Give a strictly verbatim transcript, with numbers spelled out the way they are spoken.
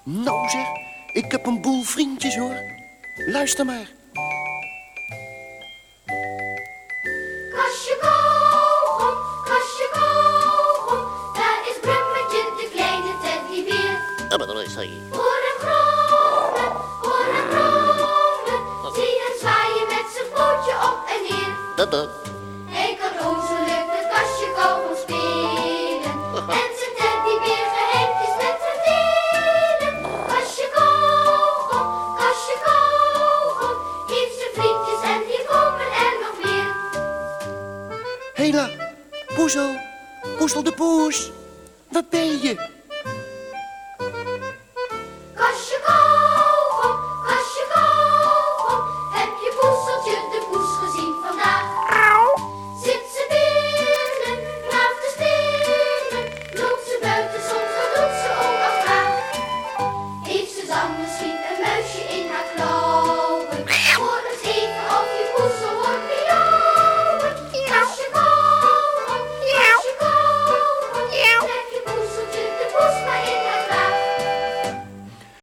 Nou zeg, ik heb een boel vriendjes hoor. Luister maar. Kastje kauwgom, kastje kauwgom, daar is Brummetje de kleine teddybeer. Ja, maar dan is hij. Hoor hem grommen, hoor hem grommen, zie hem zwaaien met zijn pootje op en neer. Dat dan. Hij kan ook zo leuk met kastje kauwgom spelen en zijn teddybeer geheimtjes met hem delen. Kastje kauwgom, kastje kauwgom, heeft zijn vriendjes en die komen er nog meer. Hela, Poezel, Poezel de Poes, waar ben je?